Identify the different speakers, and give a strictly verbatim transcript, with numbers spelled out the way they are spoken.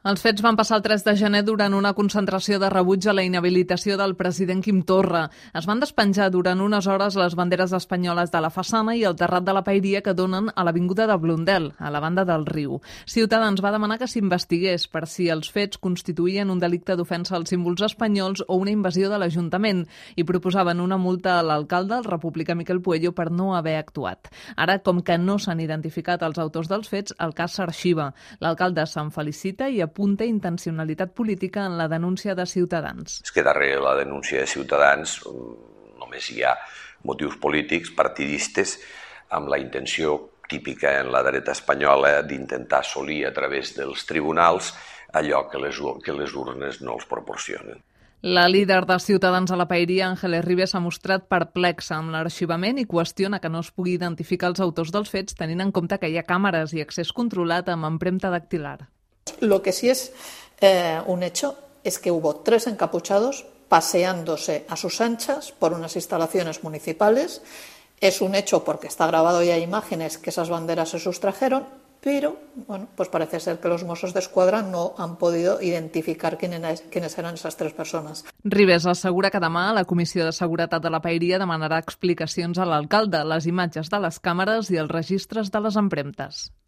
Speaker 1: Els fets van passar el tres de gener durant una concentració de rebuig a la inhabilitació del president Quim Torra. Es van despenjar durant unes hores les banderes espanyoles de la façana i el terrat de la paeria que donen a l'avinguda de Blondel, a la banda del riu. Ciutadans va demanar que s'investigués per si els fets constituïen un delicte d'ofensa als símbols espanyols o una invasió de l'Ajuntament i proposaven una multa a l'alcalde, el republicà Miquel Puello, per no haver actuat. Ara, com que no s'han identificat els autors dels fets, el cas s'arxiva. L'alcalde se'n felicita i apunta intencionalitat política en la denúncia de Ciutadans.
Speaker 2: És que darrere la denúncia de Ciutadans només hi ha motius polítics, partidistes, amb la intenció típica en la dreta espanyola d'intentar assolir a través dels tribunals allò que les, que les urnes no els proporcionen.
Speaker 1: La líder de Ciutadans a la paeria, Ángeles Ribes, s'ha mostrat perplexa amb l'arxivament i qüestiona que no es pugui identificar els autors dels fets tenint en compte que hi ha càmeres i accés controlat amb empremta dactilar.
Speaker 3: Lo que sí es eh, un hecho es que hubo tres encapuchados paseándose a sus anchas por unas instalaciones municipales. Es un hecho porque está grabado y hay imágenes que esas banderas se sustrajeron, pero bueno, pues parece ser que los Mossos d'Esquadra no han podido identificar quiénes, quiénes eran esas tres personas.
Speaker 1: Ribes assegura que demà la Comissió de Seguretat de la Paeria demanarà explicacions a l'alcalde, les imatges de les càmeres i els registres de les empremtes.